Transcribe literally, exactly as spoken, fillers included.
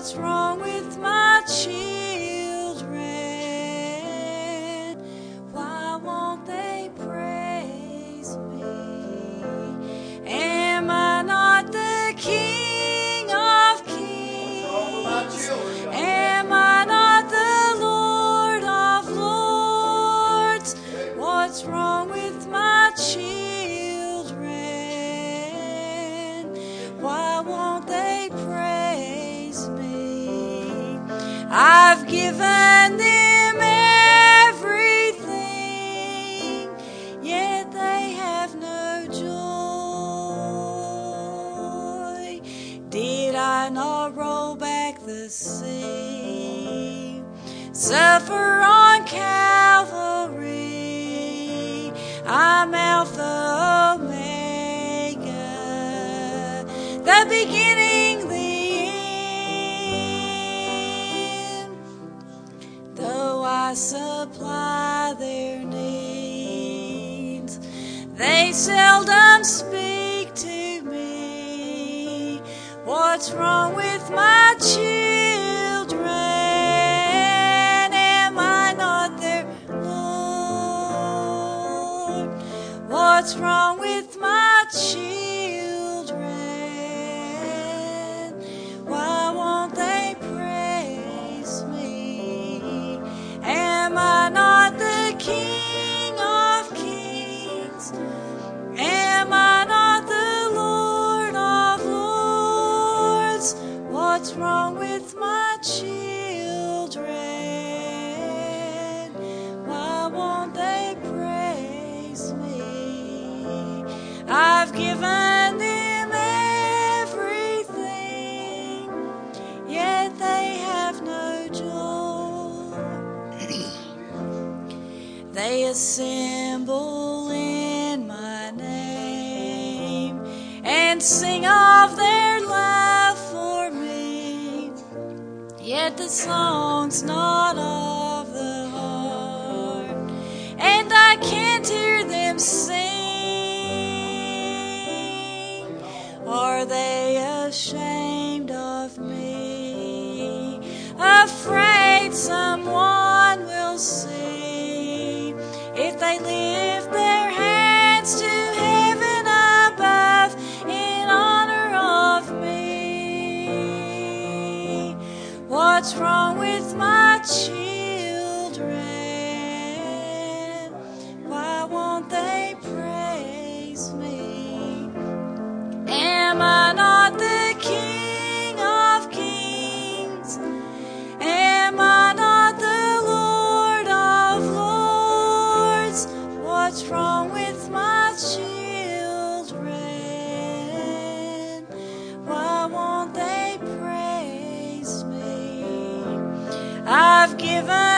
What's wrong with my children? Why won't they praise me? Am I not the King of Kings? Am I not the Lord of Lords? What's wrong with my children? Why won't they praise me? I've given them everything, yet they have no joy. Did I not roll back the sea, suffer on Calvary? I'm Alpha, Omega, the beginning, the end. Though I supply their needs, they seldom speak to me. What's wrong with my children? Am I not their Lord? What's wrong with my children? Why won't they praise me? Am I not the King of Kings? Am I not the Lord of Lords? What's wrong with my children? Why won't they praise me? I've given them everything, yet they have no joy. They assemble in my name and sing of their love for me, yet the song's not of the heart, and I can't hear them sing. Are they ashamed of me, afraid someone will see? If they lift their hands to heaven above in honor of me, what's wrong with my children? Why won't they praise me? Am I not the King of Kings? Am I not the Lord of Lords? What's wrong with my children? Why won't they praise me? I've given